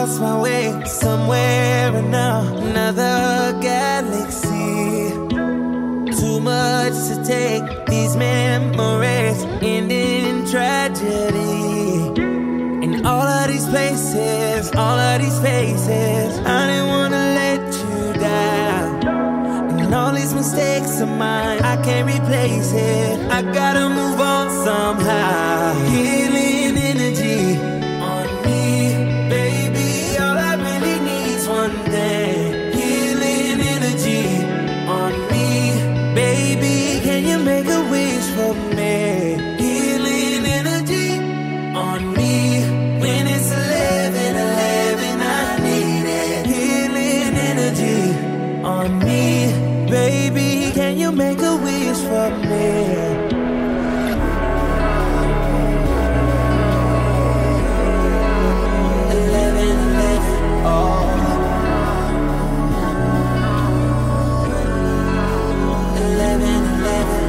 lost my way somewhere in another galaxy. Too much to take, these memories ending in tragedy. In all of these places, all of these faces, I didn't wanna let you down. And all these mistakes of mine, I can't replace it. I gotta move on somehow. Healing energy on me, baby. All I really need's one thing. Healing energy on me, baby. Can you make a wish for me? Healing energy on me. When it's 11:11, I need it. Healing energy on me, baby. Can you make a wish for me? 11:11, oh. 11:11.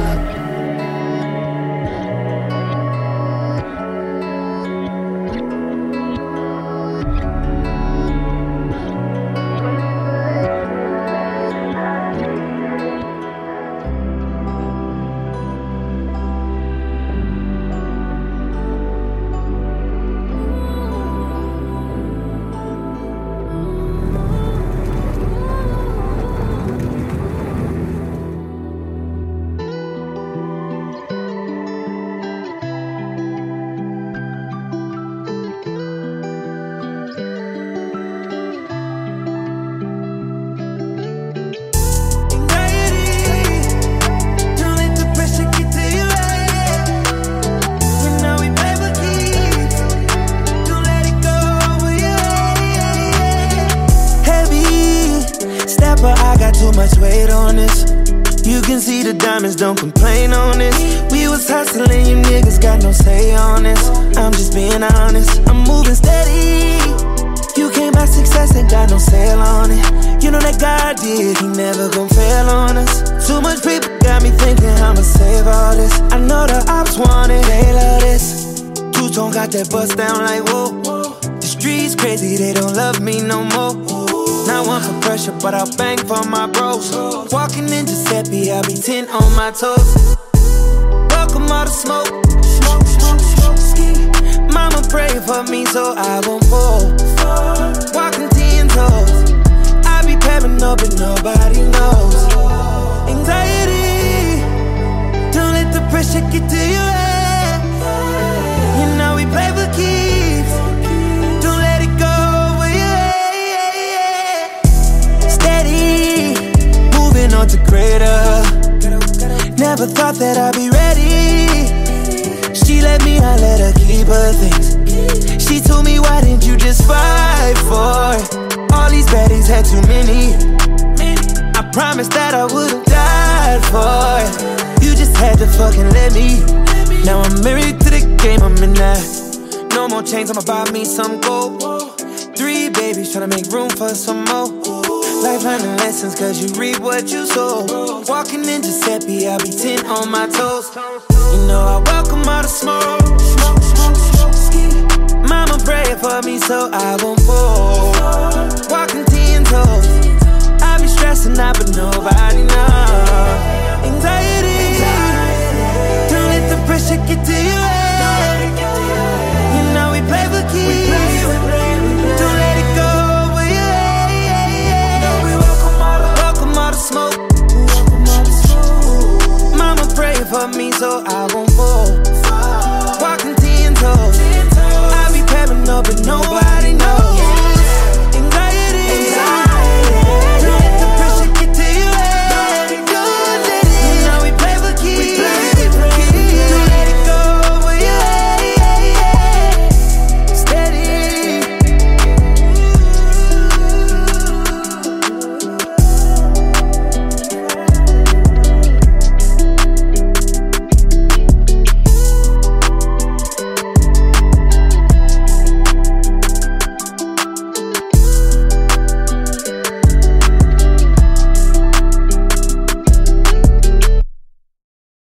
Too much weight on this. You can see the diamonds, don't complain on this. We was hustling, you niggas got no say on this. I'm just being honest, I'm moving steady. You came by success, ain't got no sale on it. You know that God did, he never gon' fail on us. Too much people got me thinking I'ma save all this. I know the ops want it, they love this. Two-tone got that bust down like whoa. The streets crazy, they don't love me no more. Not one for pressure, but I'll bang for my bros. Walking in Giuseppe, I'll be 10 on my toes. Welcome all the smoke. Mama pray for me so I won't fall. Walking 10 toes. I be pairing up but nobody knows. Anxiety, don't let the pressure get to your head. You know we play for keeps. Don't let it go. On to greater. Never thought that I'd be ready. She let me, I let her keep her things. She told me, why didn't you just fight for it? All these baddies had too many. I promised that I would've died for it. You just had to fucking let me. Now I'm married to the game, I'm in that. No more chains, I'ma buy me some gold. 3 babies, tryna make room for some more. Life learning lessons cause you reap what you sow. Walking in Giuseppe, I'll be 10 on my toes. You know I welcome all the smoke. Mama pray for me so I won't fall. Walking 10 toes. I be stressing out but nobody knows. Anxiety, don't let the pressure get to you.